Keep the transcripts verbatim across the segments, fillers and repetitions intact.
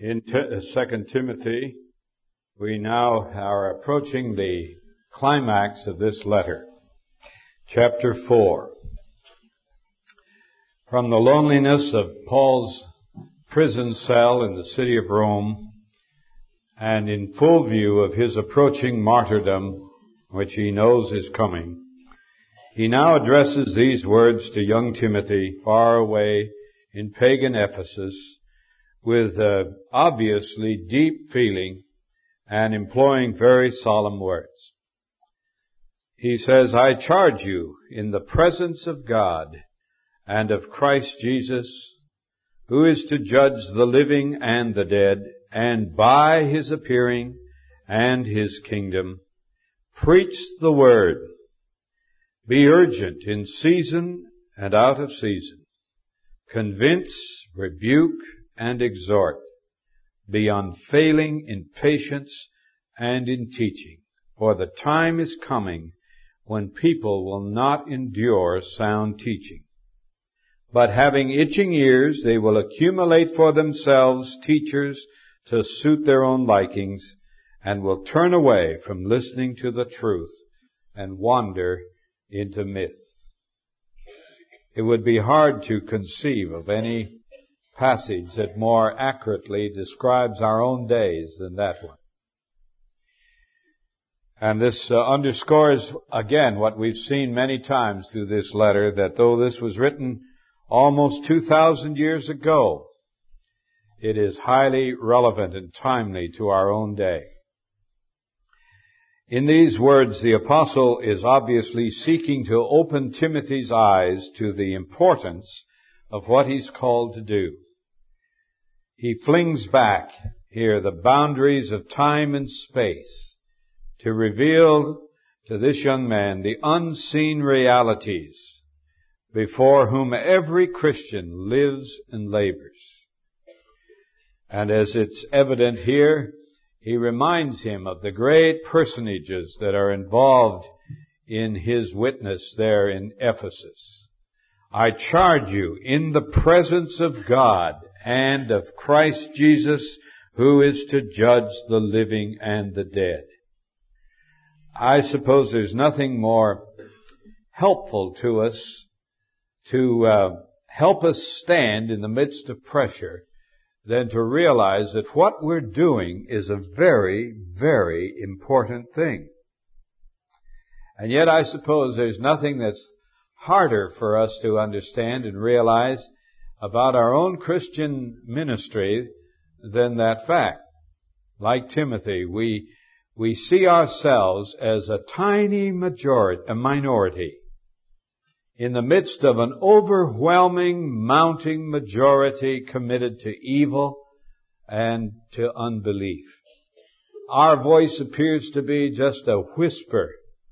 In Second Timothy, we now are approaching the climax of this letter. Chapter four. From the loneliness of Paul's prison cell in the city of Rome, and in full view of his approaching martyrdom, which he knows is coming, he now addresses these words to young Timothy, far away in pagan Ephesus, with uh, obviously deep feeling and employing very solemn words. He says, I charge you in the presence of God and of Christ Jesus, who is to judge the living and the dead, and by his appearing and his kingdom, preach the word. Be urgent in season and out of season. Convince, rebuke, and exhort. Be unfailing in patience and in teaching. For the time is coming when people will not endure sound teaching. But having itching ears, they will accumulate for themselves teachers to suit their own likings, and will turn away from listening to the truth and wander into myth. It would be hard to conceive of any passage that more accurately describes our own days than that one. And this uh, underscores again what we've seen many times through this letter, that though this was written almost two thousand years ago, it is highly relevant and timely to our own day. In these words, the apostle is obviously seeking to open Timothy's eyes to the importance of what he's called to do. He flings back here the boundaries of time and space to reveal to this young man the unseen realities before whom every Christian lives and labors. And as it's evident here, he reminds him of the great personages that are involved in his witness there in Ephesus. I charge you in the presence of God and of Christ Jesus, who is to judge the living and the dead. I suppose there's nothing more helpful to us to uh, help us stand in the midst of pressure than to realize that what we're doing is a very, very important thing. And yet I suppose there's nothing that's harder for us to understand and realize about our own Christian ministry than that fact. Like Timothy, we we see ourselves as a tiny majority, a minority in the midst of an overwhelming, mounting majority committed to evil and to unbelief. Our voice appears to be just a whisper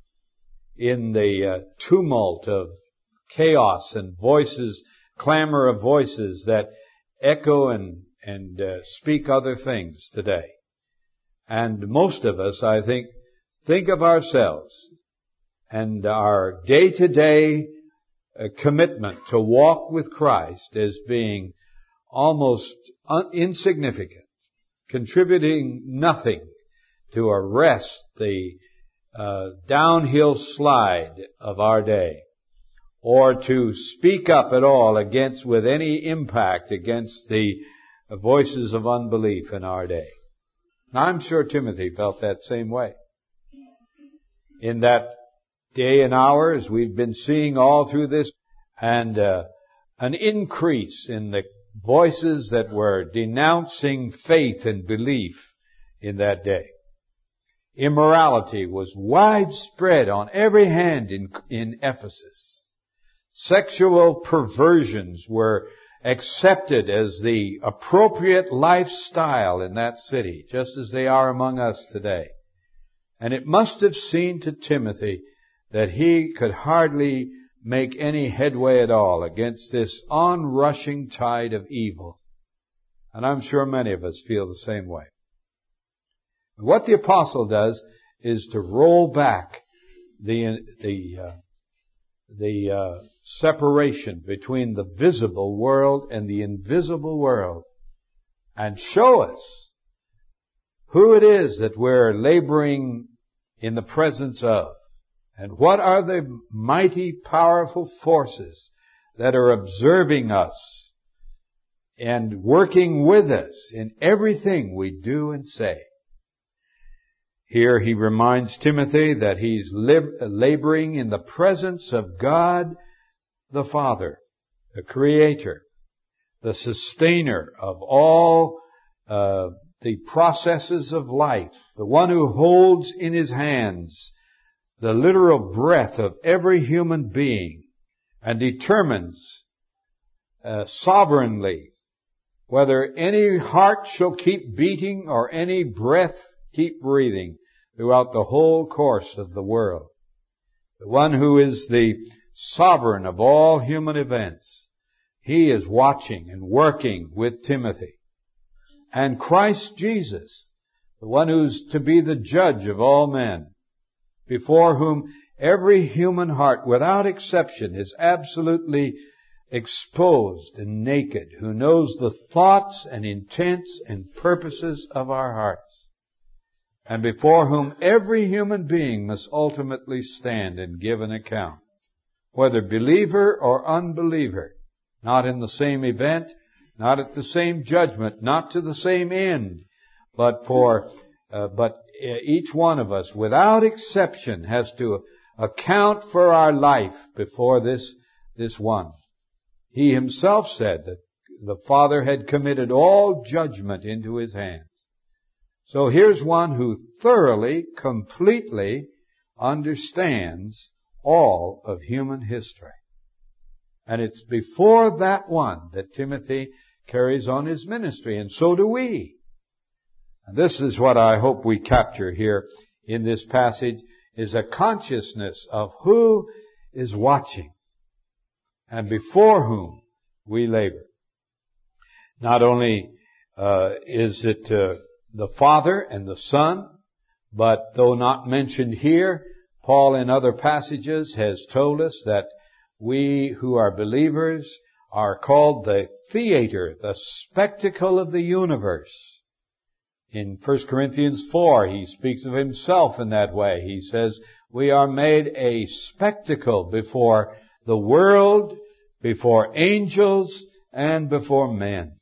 in the uh, tumult of chaos and voices, clamor of voices that echo and, and uh, speak other things today. And most of us, I think, think of ourselves and our day-to-day uh, commitment to walk with Christ as being almost un- insignificant, contributing nothing to arrest the uh, downhill slide of our day, or to speak up at all against, with any impact against the voices of unbelief in our day. Now, I'm sure Timothy felt that same way. In that day and hour, as we've been seeing all through this, and uh, an increase in the voices that were denouncing faith and belief in that day. Immorality was widespread on every hand in, in Ephesus. Sexual perversions were accepted as the appropriate lifestyle in that city, just as they are among us today. And it must have seemed to Timothy that he could hardly make any headway at all against this onrushing tide of evil. And I'm sure many of us feel the same way. What the apostle does is to roll back the the uh, the uh, separation between the visible world and the invisible world, and show us who it is that we're laboring in the presence of, and what are the mighty, powerful forces that are observing us and working with us in everything we do and say. Here he reminds Timothy that he's lib- laboring in the presence of God the Father, the Creator, the Sustainer of all uh, the processes of life, the one who holds in his hands the literal breath of every human being and determines uh, sovereignly whether any heart shall keep beating or any breath keep breathing throughout the whole course of the world. The one who is the sovereign of all human events, he is watching and working with Timothy. And Christ Jesus, the one who's to be the judge of all men, before whom every human heart, without exception, is absolutely exposed and naked, who knows the thoughts and intents and purposes of our hearts, and before whom every human being must ultimately stand and give an account, whether believer or unbeliever, not in the same event, not at the same judgment, not to the same end, but for, uh, but each one of us, without exception, has to account for our life before this, this one. He himself said that the Father had committed all judgment into his hands. So here's one who thoroughly, completely understands all of human history. And it's before that one that Timothy carries on his ministry, and so do we. And this is what I hope we capture here in this passage, is a consciousness of who is watching and before whom we labor. Not only uh, is it uh, the Father and the Son, but though not mentioned here, Paul in other passages has told us that we who are believers are called the theater, the spectacle of the universe. In First Corinthians four, he speaks of himself in that way. He says, we are made a spectacle before the world, before angels, and before men.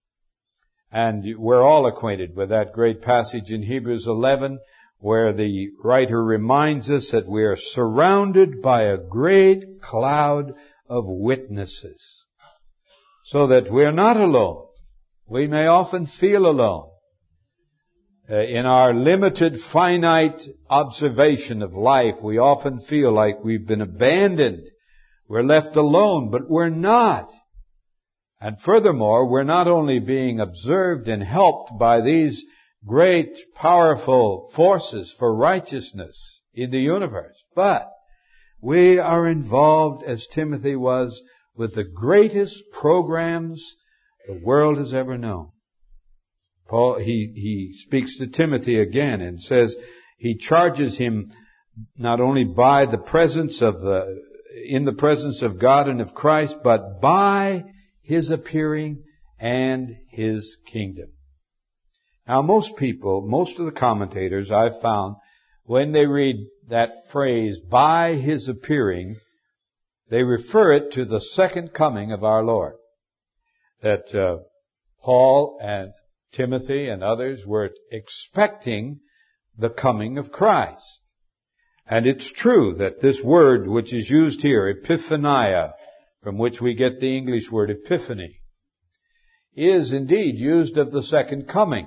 And we're all acquainted with that great passage in Hebrews eleven, where the writer reminds us that we are surrounded by a great cloud of witnesses, so that we're not alone. We may often feel alone. Uh, in our limited, finite observation of life, we often feel like we've been abandoned. We're left alone, but we're not. And furthermore, we're not only being observed and helped by these great, powerful forces for righteousness in the universe, but we are involved, as Timothy was, with the greatest programs the world has ever known. Paul, he, he speaks to Timothy again and says he charges him not only by the presence of the, in the presence of God and of Christ, but by his appearing and his kingdom. Now, most people, most of the commentators I've found, when they read that phrase, by his appearing, they refer it to the second coming of our Lord. That uh, Paul and Timothy and others were expecting the coming of Christ. And it's true that this word which is used here, epiphania, from which we get the English word epiphany, is indeed used of the second coming.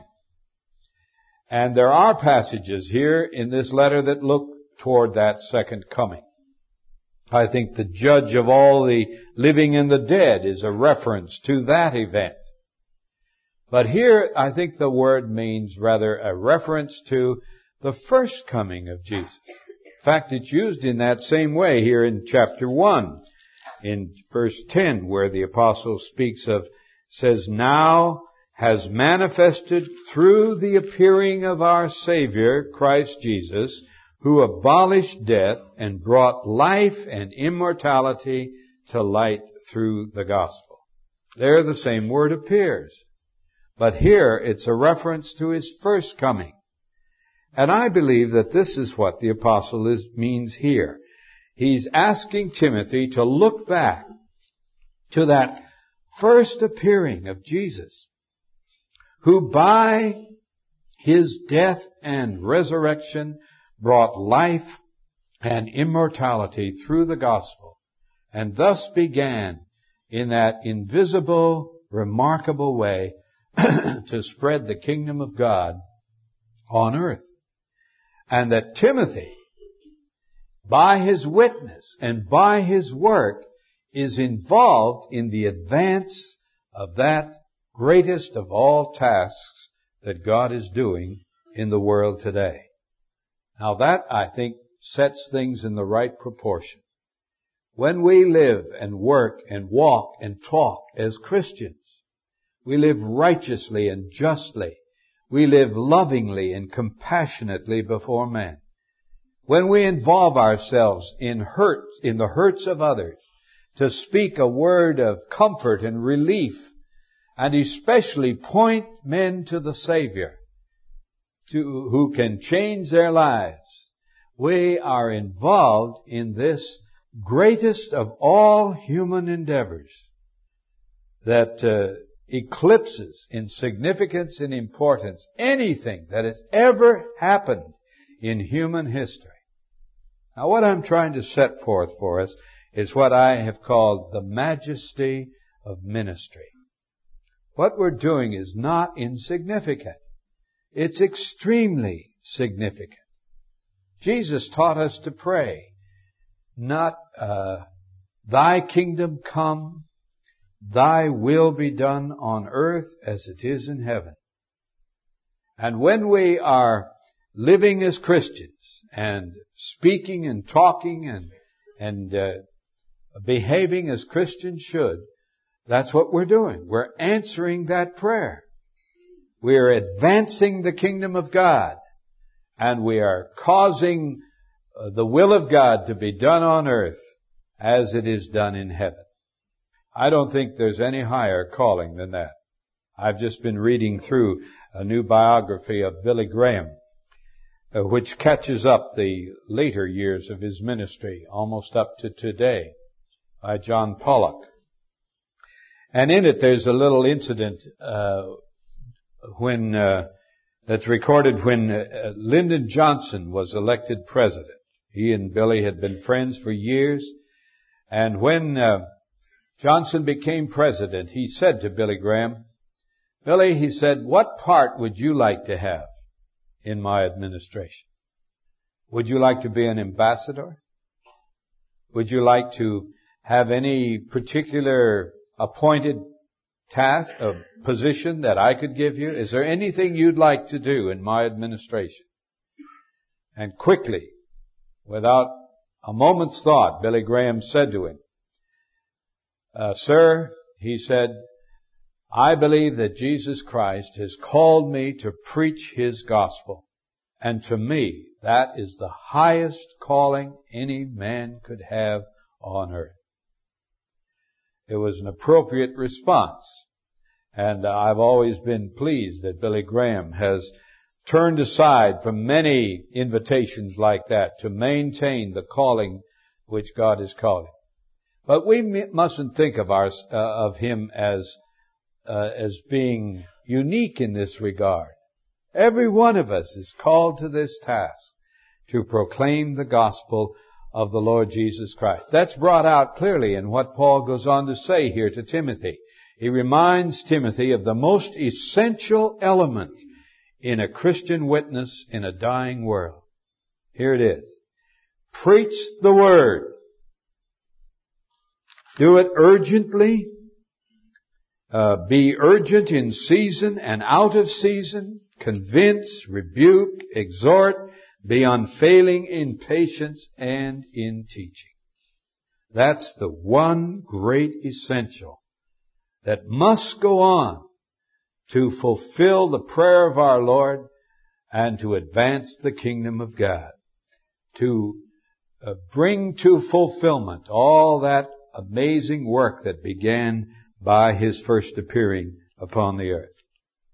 And there are passages here in this letter that look toward that second coming. I think the judge of all the living and the dead is a reference to that event. But here, I think the word means rather a reference to the first coming of Jesus. In fact, it's used in that same way here in chapter one, in verse ten, where the apostle speaks of, says, now has manifested through the appearing of our Savior, Christ Jesus, who abolished death and brought life and immortality to light through the gospel. There the same word appears. But here it's a reference to His first coming. And I believe that this is what the apostle is, means here. He's asking Timothy to look back to that first appearing of Jesus, who by His death and resurrection brought life and immortality through the gospel, and thus began in that invisible, remarkable way to spread the kingdom of God on earth. And that Timothy, by his witness and by his work, is involved in the advance of that greatest of all tasks that God is doing in the world today. Now that, I think, sets things in the right proportion. When we live and work and walk and talk as Christians, we live righteously and justly. We live lovingly and compassionately before men. When we involve ourselves in hurt, in the hurts of others, to speak a word of comfort and relief, and especially point men to the Savior, to, who can change their lives, we are involved in this greatest of all human endeavors that uh, eclipses in significance and importance anything that has ever happened in human history. Now, what I'm trying to set forth for us is what I have called the majesty of ministry. What we're doing is not insignificant. It's extremely significant. Jesus taught us to pray, not, uh, Thy kingdom come, Thy will be done on earth as it is in heaven. And when we are living as Christians and speaking and talking and, and, uh, behaving as Christians should, that's what we're doing. We're answering that prayer. We're advancing the kingdom of God. And we are causing uh, the will of God to be done on earth as it is done in heaven. I don't think there's any higher calling than that. I've just been reading through a new biography of Billy Graham, uh, which catches up the later years of his ministry, almost up to today, by John Pollock. And in it there's a little incident uh, when uh, that's recorded when uh, Lyndon Johnson was elected president. He and Billy had been friends for years. And when uh, Johnson became president, he said to Billy Graham, Billy, he said, what part would you like to have in my administration? Would you like to be an ambassador? Would you like to have any particular appointed task, a position that I could give you? Is there anything you'd like to do in my administration? And quickly, without a moment's thought, Billy Graham said to him, uh, Sir, he said, I believe that Jesus Christ has called me to preach His gospel. And to me, that is the highest calling any man could have on earth. It was an appropriate response. And I've always been pleased that Billy Graham has turned aside from many invitations like that to maintain the calling which God has called him. But we mustn't think of our, uh, of him as, uh, as being unique in this regard. Every one of us is called to this task to proclaim the gospel of the Lord Jesus Christ. That's brought out clearly in what Paul goes on to say here to Timothy. He reminds Timothy of the most essential element in a Christian witness in a dying world. Here it is. Preach the word. Do it urgently. Uh, be urgent in season and out of season. Convince, rebuke, exhort. Be unfailing in patience and in teaching. That's the one great essential that must go on to fulfill the prayer of our Lord and to advance the kingdom of God. To uh, bring to fulfillment all that amazing work that began by His first appearing upon the earth.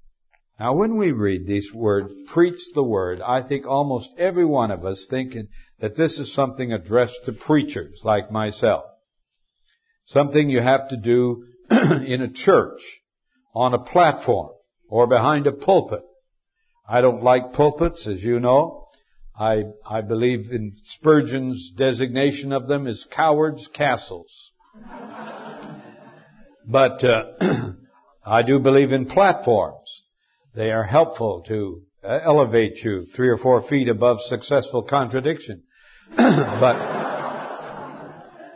Now, when we read these words, preach the word, I think almost every one of us thinking that this is something addressed to preachers like myself. Something you have to do in a church, on a platform, or behind a pulpit. I don't like pulpits, as you know. I, I believe in Spurgeon's designation of them as cowards' castles. But uh, I do believe in platforms. They are helpful to uh, elevate you three or four feet above successful contradiction. but,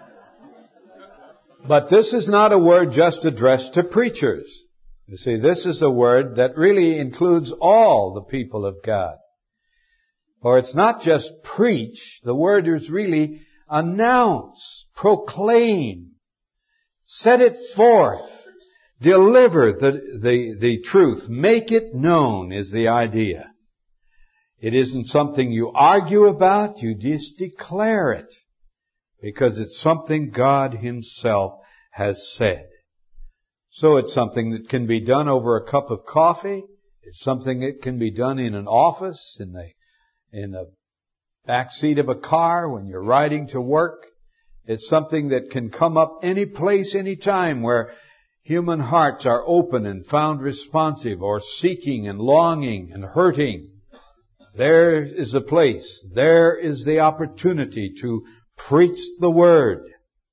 but this is not a word just addressed to preachers. You see, this is a word that really includes all the people of God. For it's not just preach. The word is really announce, proclaim, set it forth, deliver the, the, the truth, make it known is the idea. It isn't something you argue about, you just declare it. Because it's something God Himself has said. So it's something that can be done over a cup of coffee. It's something that can be done in an office, in the, in the back seat of a car, when you're riding to work. It's something that can come up any place, any time where human hearts are open and found responsive, or seeking and longing and hurting. There is a place. There is the opportunity to preach the Word.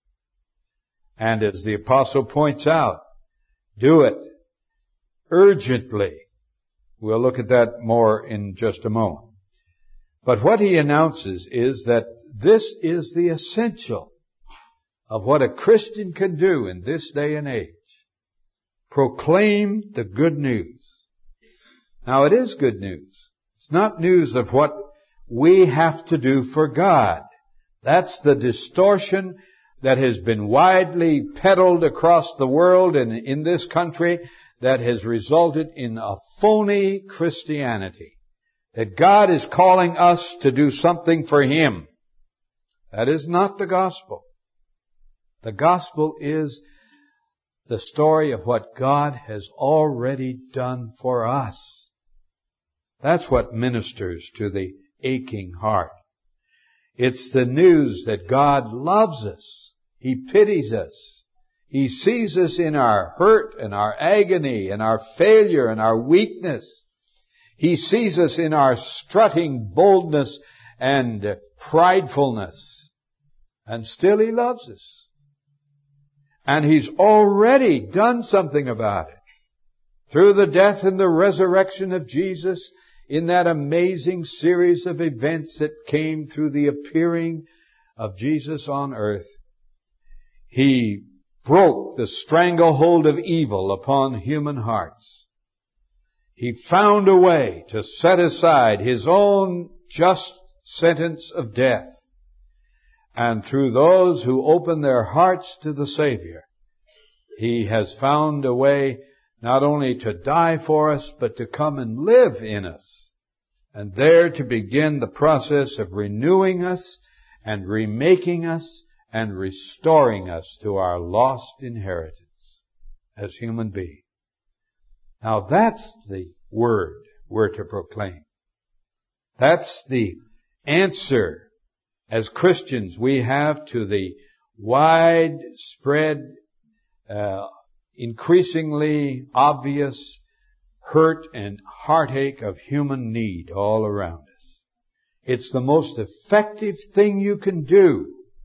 And as the Apostle points out, do it urgently. We'll look at that more in just a moment. But what he announces is that this is the essential of what a Christian can do in this day and age. Proclaim the good news. Now, it is good news. It's not news of what we have to do for God. That's the distortion that has been widely peddled across the world and in this country that has resulted in a phony Christianity. That God is calling us to do something for Him. That is not the gospel. The gospel is the story of what God has already done for us. That's what ministers to the aching heart. It's the news that God loves us. He pities us. He sees us in our hurt and our agony and our failure and our weakness. He sees us in our strutting boldness and pridefulness. And still He loves us. And He's already done something about it. Through the death and the resurrection of Jesus, in that amazing series of events that came through the appearing of Jesus on earth, He broke the stranglehold of evil upon human hearts. He found a way to set aside His own just sentence of death. And through those who open their hearts to the Savior, He has found a way not only to die for us, but to come and live in us. And there to begin the process of renewing us and remaking us and restoring us to our lost inheritance as human beings. Now that's the word we're to proclaim. That's the answer as Christians we have to the widespread, uh, increasingly obvious hurt and heartache of human need all around us. It's the most effective thing you can do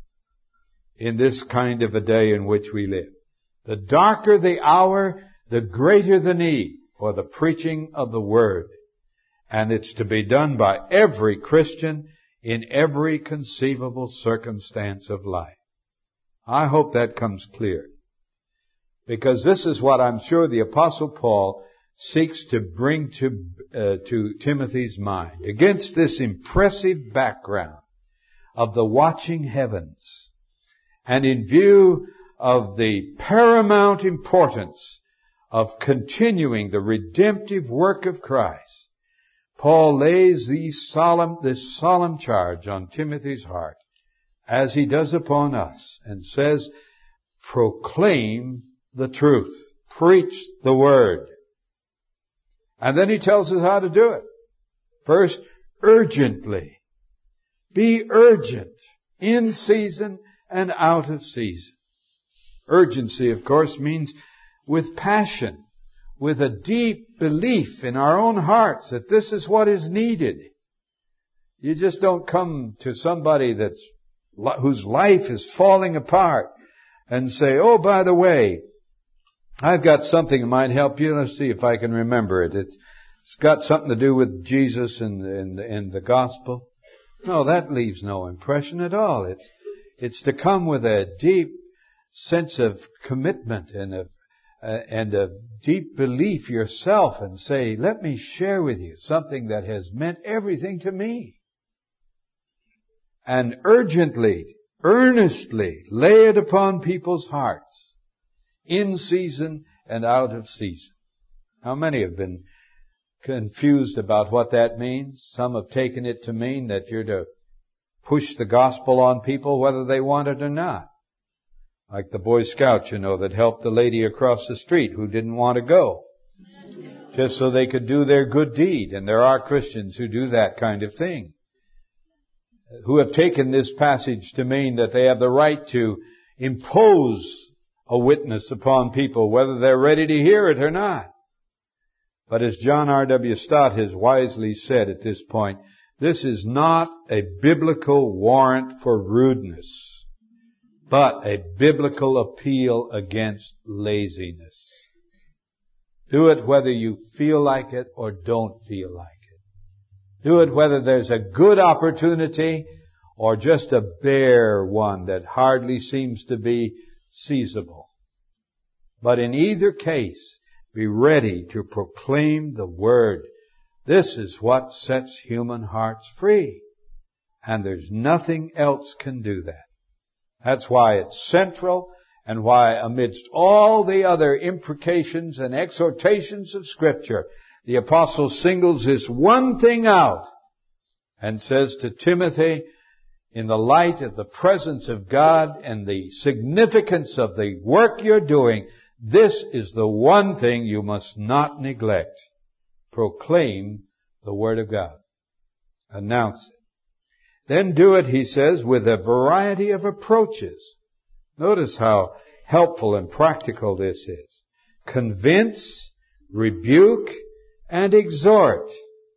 in this kind of a day in which we live. The darker the hour, the greater the need for the preaching of the Word. And it's to be done by every Christian in every conceivable circumstance of life. I hope that comes clear. Because this is what I'm sure the Apostle Paul seeks to bring to, uh, to Timothy's mind. Against this impressive background of the watching heavens, and in view of the paramount importance of continuing the redemptive work of Christ, Paul lays these solemn, this solemn charge on Timothy's heart, as he does upon us, and says, proclaim the truth. Preach the Word. And then he tells us how to do it. First, urgently. Be urgent, in season and out of season. Urgency, of course, means with passion, with a deep belief in our own hearts that this is what is needed. You just don't come to somebody that's whose life is falling apart and say, oh, by the way, I've got something that might help you. Let's see if I can remember it. It's, it's got something to do with Jesus and, and, and the gospel. No, that leaves no impression at all. It's, it's to come with a deep sense of commitment and of, uh, and a deep belief yourself and say, let me share with you something that has meant everything to me. And urgently, earnestly lay it upon people's hearts, in season and out of season. How many have been confused about what that means? Some have taken it to mean that you're to push the gospel on people whether they want it or not. Like the Boy Scouts, you know, that helped the lady across the street who didn't want to go, just so they could do their good deed. And there are Christians who do that kind of thing, who have taken this passage to mean that they have the right to impose a witness upon people, whether they're ready to hear it or not. But as John R W Stott has wisely said at this point, this is not a biblical warrant for rudeness, but a biblical appeal against laziness. Do it whether you feel like it or don't feel like it. Do it whether there's a good opportunity or just a bare one that hardly seems to be seizable. But in either case, be ready to proclaim the Word. This is what sets human hearts free. And there's nothing else can do that. That's why it's central and why amidst all the other imprecations and exhortations of Scripture, the apostle singles this one thing out and says to Timothy, in the light of the presence of God and the significance of the work you're doing, this is the one thing you must not neglect. Proclaim the Word of God. Announce it. Then do it, he says, with a variety of approaches. Notice how helpful and practical this is. Convince, rebuke, and exhort.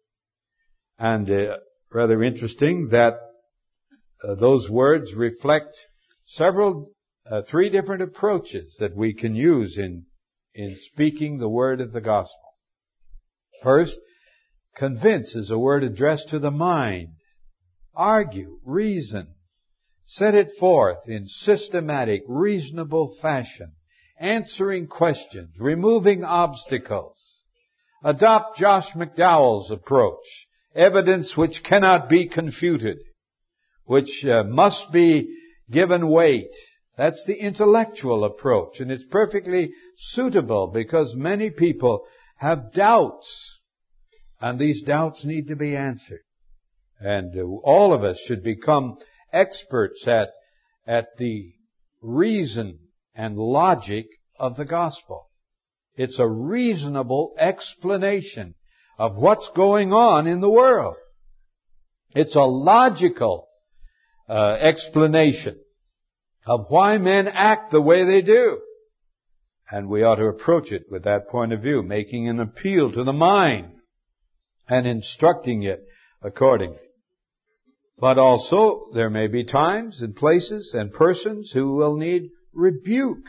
And uh, rather interesting that uh, those words reflect several, uh, three different approaches that we can use in, in speaking the word of the gospel. First, convince is a word addressed to the mind. Argue, reason. Set it forth in systematic, reasonable fashion, answering questions, removing obstacles. Adopt Josh McDowell's approach, evidence which cannot be confuted, which uh, must be given weight. That's the intellectual approach, and it's perfectly suitable because many people have doubts, and these doubts need to be answered. And uh, all of us should become experts at, at the reason and logic of the gospel. It's a reasonable explanation of what's going on in the world. It's a logical uh, explanation of why men act the way they do. And we ought to approach it with that point of view, making an appeal to the mind and instructing it accordingly. But also, there may be times and places and persons who will need rebuke.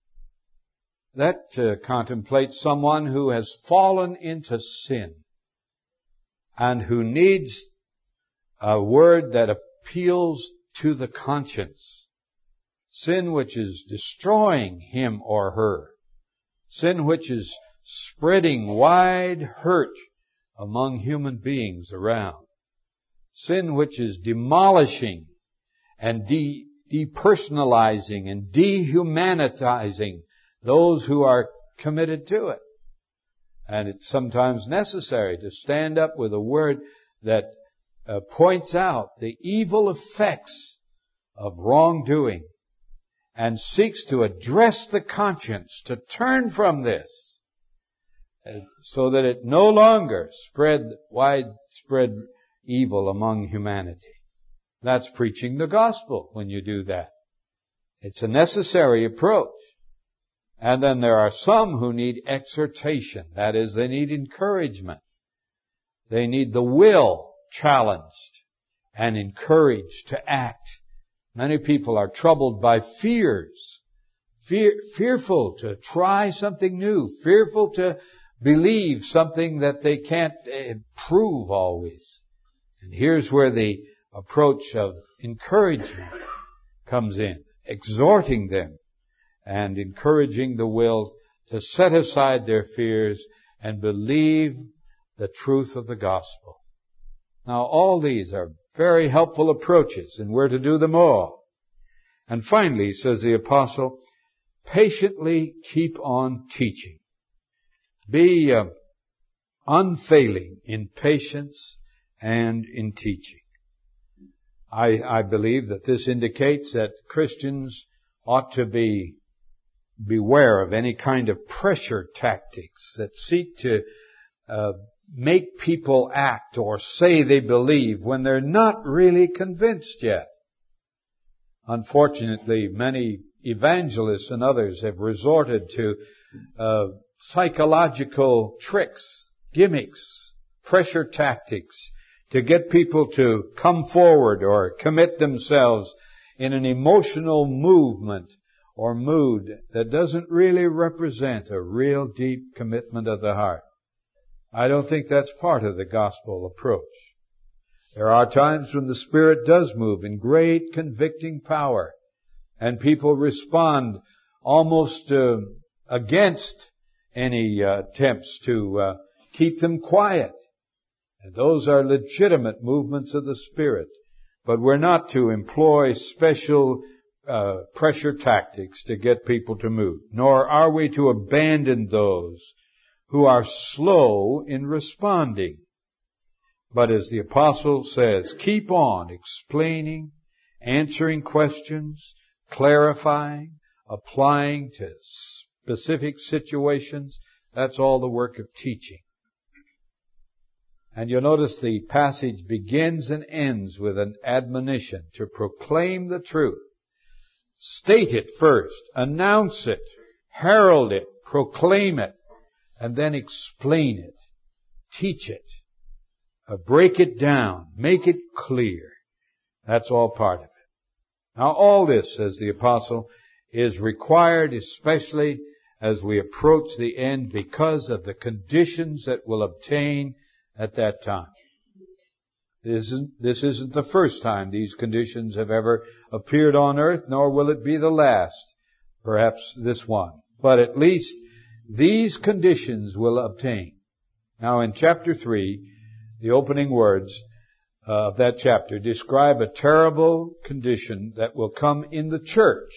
That uh, contemplates someone who has fallen into sin and who needs a word that appeals to the conscience. Sin which is destroying him or her. Sin which is spreading wide hurt among human beings around. Sin which is demolishing and de- depersonalizing and dehumanitizing those who are committed to it. And it's sometimes necessary to stand up with a word that uh, points out the evil effects of wrongdoing and seeks to address the conscience to turn from this so that it no longer spread widespread evil among humanity. That's preaching the gospel when you do that. It's a necessary approach. And then there are some who need exhortation. That is, they need encouragement. They need the will challenged and encouraged to act. Many people are troubled by fears. Fear, fearful to try something new. Fearful to believe something that they can't uh, prove always. And here's where the approach of encouragement comes in. Exhorting them and encouraging the will to set aside their fears and believe the truth of the gospel. Now, all these are very helpful approaches, and we're to do them all. And finally, says the apostle, patiently keep on teaching. Be uh, unfailing in patience and in teaching. I, I believe that this indicates that Christians ought to be beware of any kind of pressure tactics that seek to uh, make people act or say they believe when they're not really convinced yet. Unfortunately, many evangelists and others have resorted to uh, psychological tricks, gimmicks, pressure tactics to get people to come forward or commit themselves in an emotional movement or mood that doesn't really represent a real deep commitment of the heart. I don't think that's part of the gospel approach. There are times when the Spirit does move in great convicting power, and people respond almost uh, against any uh, attempts to uh, keep them quiet. And those are legitimate movements of the Spirit. But we're not to employ special uh, pressure tactics to get people to move, nor are we to abandon those who are slow in responding. But as the apostle says, keep on explaining, answering questions, clarifying, applying to specific situations. That's all the work of teaching. And you'll notice the passage begins and ends with an admonition to proclaim the truth. State it first, announce it, herald it, proclaim it, and then explain it, teach it, uh, break it down, make it clear. That's all part of it. Now all this, says the apostle, is required especially as we approach the end because of the conditions that will obtain at that time. This isn't, this isn't the first time these conditions have ever appeared on earth, nor will it be the last, perhaps this one. But at least these conditions will obtain. Now in chapter three, the opening words uh, of that chapter describe a terrible condition that will come in the church.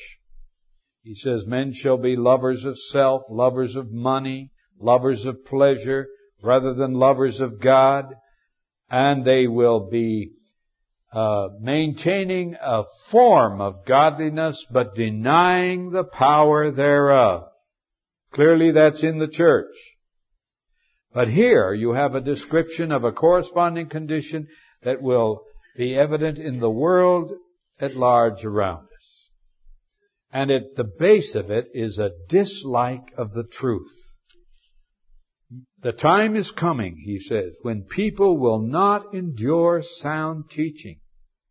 He says, men shall be lovers of self, lovers of money, lovers of pleasure, rather than lovers of God, and they will be uh, maintaining a form of godliness, but denying the power thereof. Clearly that's in the church. But here you have a description of a corresponding condition that will be evident in the world at large around us. And at the base of it is a dislike of the truth. The time is coming, he says, when people will not endure sound teaching.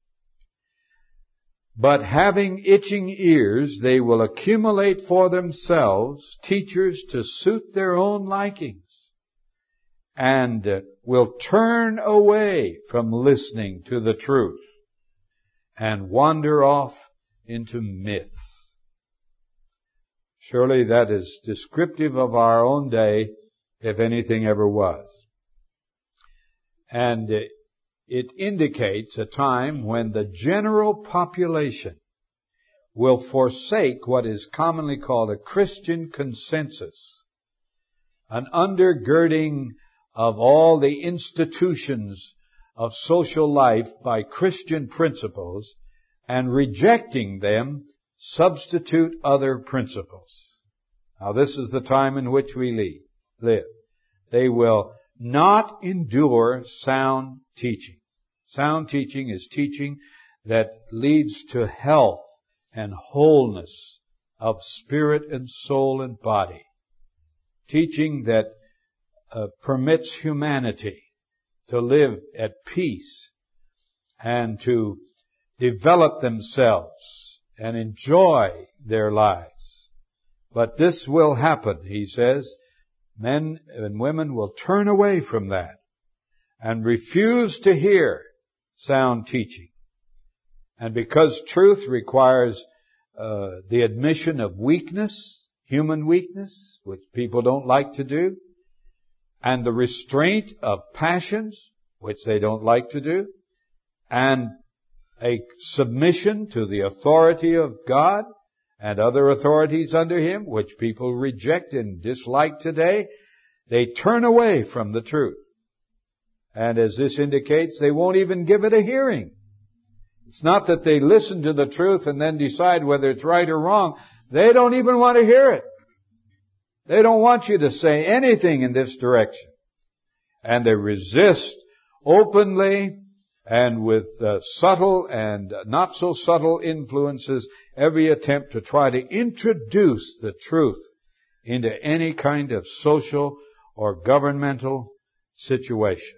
But having itching ears, they will accumulate for themselves teachers to suit their own likings, and will turn away from listening to the truth and wander off into myths. Surely that is descriptive of our own day, if anything ever was. And it indicates a time when the general population will forsake what is commonly called a Christian consensus, an undergirding of all the institutions of social life by Christian principles, and rejecting them, substitute other principles. Now this is the time in which we live. live. They will not endure sound teaching. Sound teaching is teaching that leads to health and wholeness of spirit and soul and body. Teaching that uh, permits humanity to live at peace and to develop themselves and enjoy their lives. But this will happen, he says. Men and women will turn away from that and refuse to hear sound teaching. And because truth requires uh, the admission of weakness, human weakness, which people don't like to do, and the restraint of passions, which they don't like to do, and a submission to the authority of God and other authorities under Him, which people reject and dislike today, they turn away from the truth. And as this indicates, they won't even give it a hearing. It's not that they listen to the truth and then decide whether it's right or wrong. They don't even want to hear it. They don't want you to say anything in this direction. And they resist openly and with uh, subtle and not so subtle influences every attempt to try to introduce the truth into any kind of social or governmental situation.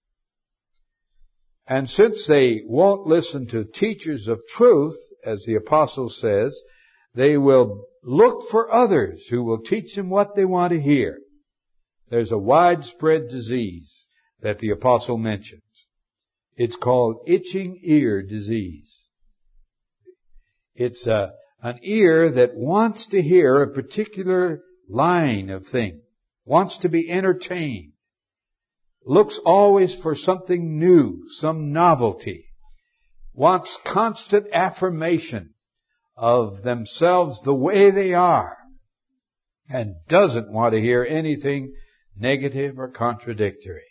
And since they won't listen to teachers of truth, as the apostle says, they will look for others who will teach them what they want to hear. There's a widespread disease that the apostle mentions. It's called itching ear disease. It's a, an ear that wants to hear a particular line of thing, wants to be entertained, looks always for something new, some novelty, wants constant affirmation of themselves the way they are, and doesn't want to hear anything negative or contradictory.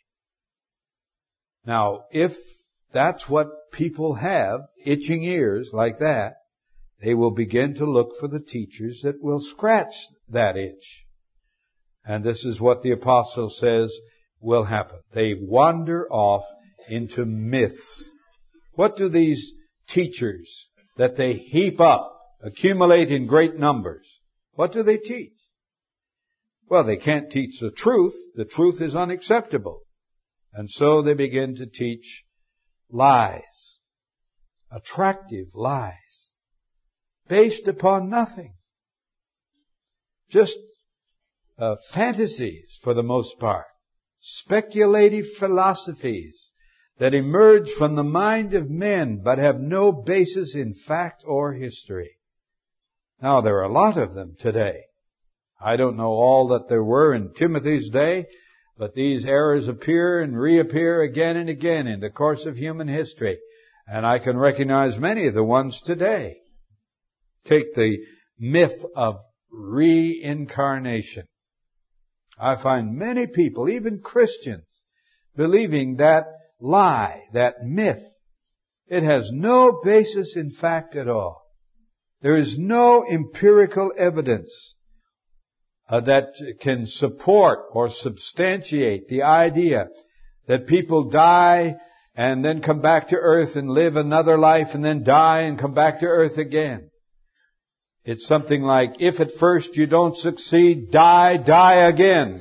Now, if that's what people have, itching ears like that, they will begin to look for the teachers that will scratch that itch. And this is what the apostle says will happen. They wander off into myths. What do these teachers that they heap up, accumulate in great numbers, what do they teach? Well, they can't teach the truth. The truth is unacceptable. And so they begin to teach lies, attractive lies, based upon nothing. Just uh, fantasies for the most part. Speculative philosophies that emerge from the mind of men but have no basis in fact or history. Now, there are a lot of them today. I don't know all that there were in Timothy's day, but these errors appear and reappear again and again in the course of human history. And I can recognize many of the ones today. Take the myth of reincarnation. I find many people, even Christians, believing that lie, that myth. It has no basis in fact at all. There is no empirical evidence uh, that can support or substantiate the idea that people die and then come back to earth and live another life and then die and come back to earth again. It's something like, if at first you don't succeed, die, die again.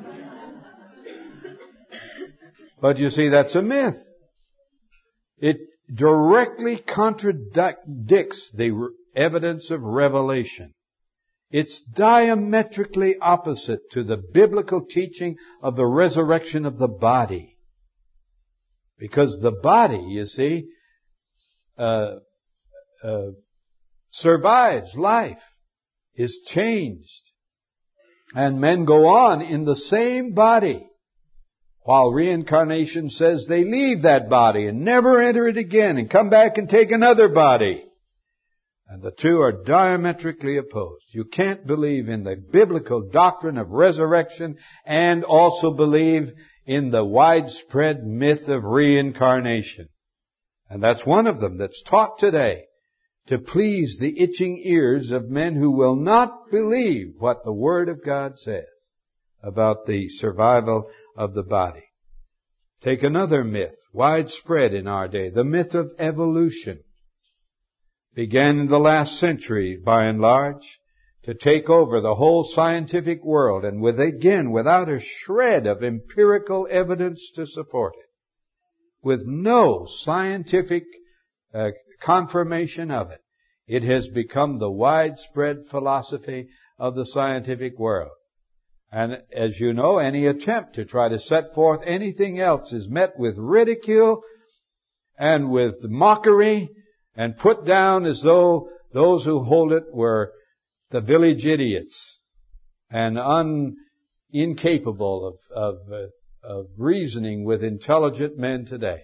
But you see, that's a myth. It directly contradicts the evidence of revelation. It's diametrically opposite to the biblical teaching of the resurrection of the body. Because the body, you see, uh, uh, survives life, is changed. And men go on in the same body. While reincarnation says they leave that body and never enter it again and come back and take another body. And the two are diametrically opposed. You can't believe in the biblical doctrine of resurrection and also believe in the widespread myth of reincarnation. And that's one of them that's taught today to please the itching ears of men who will not believe what the Word of God says. about the survival of the body. Take another myth, widespread in our day, the myth of evolution. Began in the last century, by and large, to take over the whole scientific world, and with, again, without a shred of empirical evidence to support it, with no scientific uh, confirmation of it. It has become the widespread philosophy of the scientific world. And as you know, any attempt to try to set forth anything else is met with ridicule and with mockery and put down as though those who hold it were the village idiots and un, incapable of, of, uh, of reasoning with intelligent men today.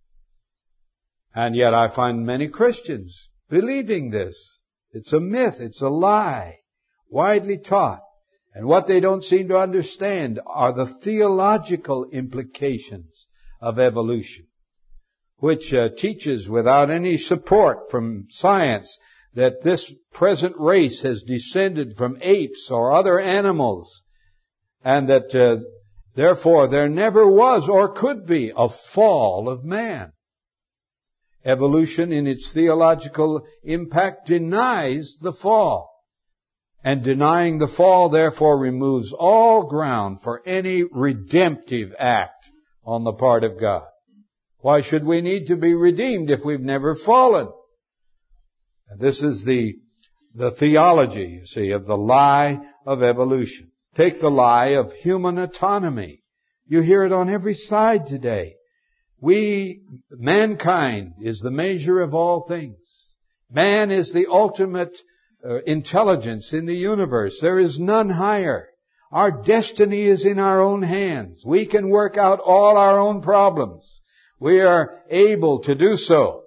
And yet I find many Christians believing this. It's a myth. It's a lie, widely taught. And what they don't seem to understand are the theological implications of evolution, which uh, teaches without any support from science that this present race has descended from apes or other animals, and that uh, therefore there never was or could be a fall of man. Evolution in its theological impact denies the fall. And denying the fall, therefore, removes all ground for any redemptive act on the part of God. Why should we need to be redeemed if we've never fallen? And this is the, the theology, you see, of the lie of evolution. Take the lie of human autonomy. You hear it on every side today. We, mankind, is the measure of all things. Man is the ultimate Uh, intelligence in the universe. There is none higher. Our destiny is in our own hands. We can work out all our own problems. We are able to do so.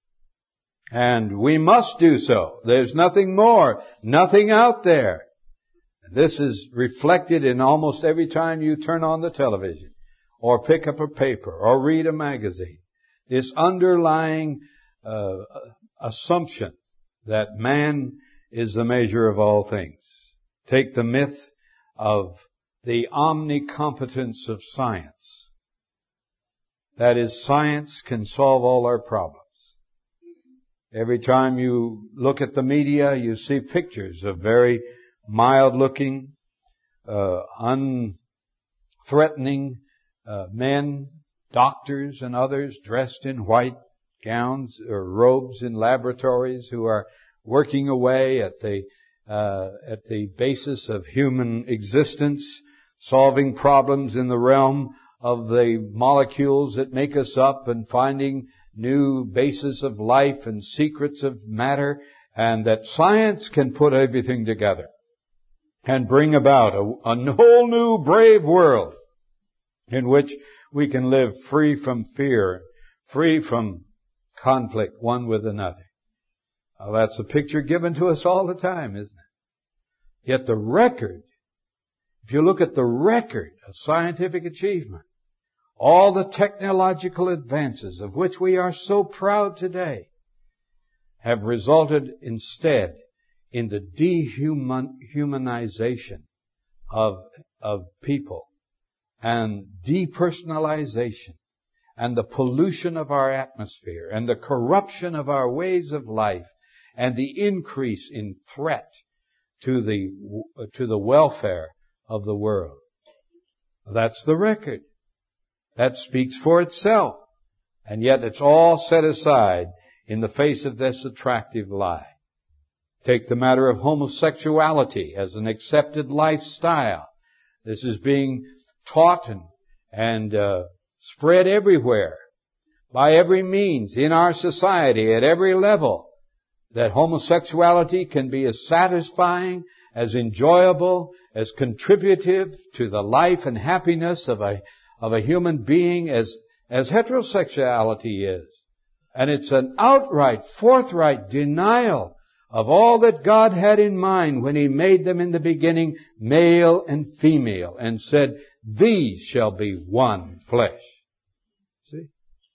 And we must do so. There's nothing more, nothing out there. This is reflected in almost every time you turn on the television or pick up a paper or read a magazine. This underlying uh, assumption that man is the measure of all things. Take the myth of the omnicompetence of science. That is, science can solve all our problems. Every time you look at the media, you see pictures of very mild-looking, uh, unthreatening uh, men, doctors and others dressed in white gowns or robes in laboratories who are working away at the uh, at the basis of human existence, solving problems in the realm of the molecules that make us up and finding new bases of life and secrets of matter, and that science can put everything together and bring about a, a whole new brave world in which we can live free from fear, free from conflict one with another. Well, that's a picture given to us all the time, isn't it? Yet the record, if you look at the record of scientific achievement, all the technological advances of which we are so proud today, have resulted instead in the dehumanization of, of people and depersonalization and the pollution of our atmosphere and the corruption of our ways of life and the increase in threat to the, to the welfare of the world. That's the record. That speaks for itself. And yet it's all set aside in the face of this attractive lie. Take the matter of homosexuality as an accepted lifestyle. This is being taught and, and uh, spread everywhere, by every means, in our society, at every level, that homosexuality can be as satisfying, as enjoyable, as contributive to the life and happiness of a of a human being as as heterosexuality is. And it's an outright, forthright denial of all that God had in mind when He made them in the beginning, male and female, and said, "These shall be one flesh." See?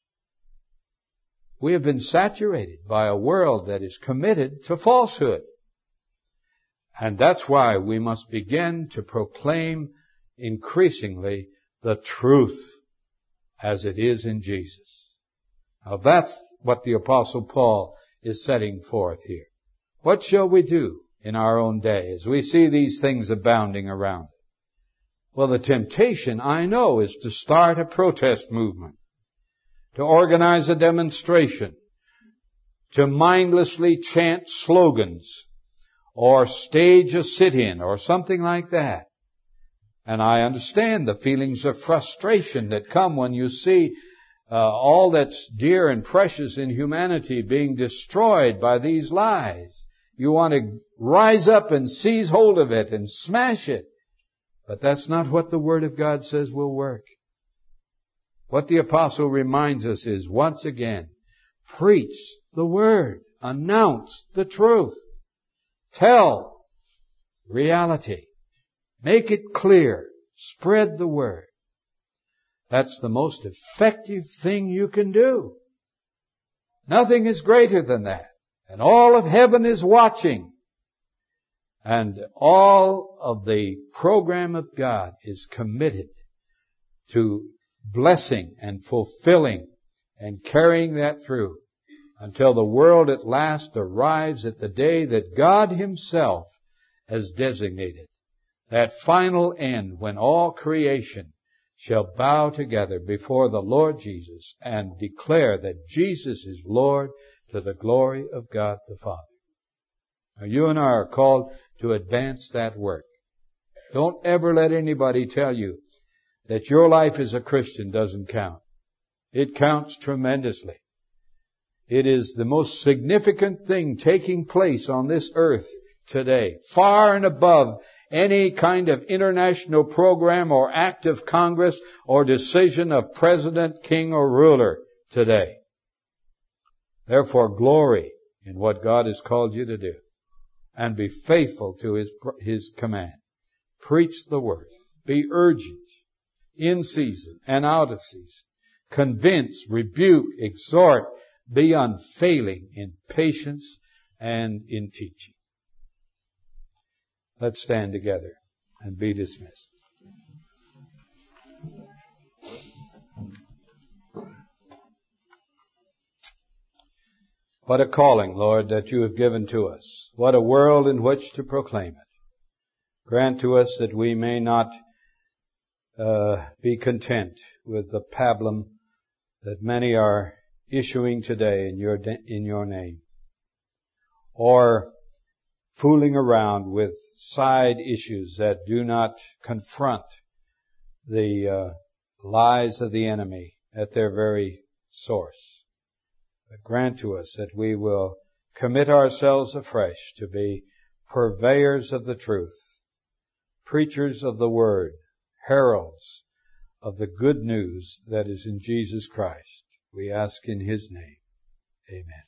We have been saturated by a world that is committed to falsehood. And that's why we must begin to proclaim increasingly the truth as it is in Jesus. Now that's what the Apostle Paul is setting forth here. What shall we do in our own day as we see these things abounding around us? Well, the temptation, I know, is to start a protest movement, to organize a demonstration, to mindlessly chant slogans, or stage a sit-in, or something like that. And I understand the feelings of frustration that come when you see uh, all that's dear and precious in humanity being destroyed by these lies. You want to rise up and seize hold of it and smash it. But that's not what the Word of God says will work. What the apostle reminds us is, once again, preach the Word. Announce the truth. Tell reality. Make it clear. Spread the Word. That's the most effective thing you can do. Nothing is greater than that. And all of heaven is watching. And all of the program of God is committed to blessing and fulfilling and carrying that through until the world at last arrives at the day that God Himself has designated. That final end when all creation shall bow together before the Lord Jesus and declare that Jesus is Lord to the glory of God the Father. Now, you and I are called to advance that work. Don't ever let anybody tell you that your life as a Christian doesn't count. It counts tremendously. It is the most significant thing taking place on this earth today, far and above any kind of international program or act of Congress or decision of president, king, or ruler today. Therefore, glory in what God has called you to do and be faithful to His, His command. Preach the Word. Be urgent in season and out of season. Convince, rebuke, exhort. Be unfailing in patience and in teaching. Let's stand together and be dismissed. What a calling, Lord, that You have given to us. What a world in which to proclaim it. Grant to us that we may not uh, be content with the pablum that many are issuing today in your in your name, or fooling around with side issues that do not confront the uh, lies of the enemy at their very source. But grant to us that we will commit ourselves afresh to be purveyors of the truth, preachers of the Word, heralds of the good news that is in Jesus Christ. We ask in His name. Amen.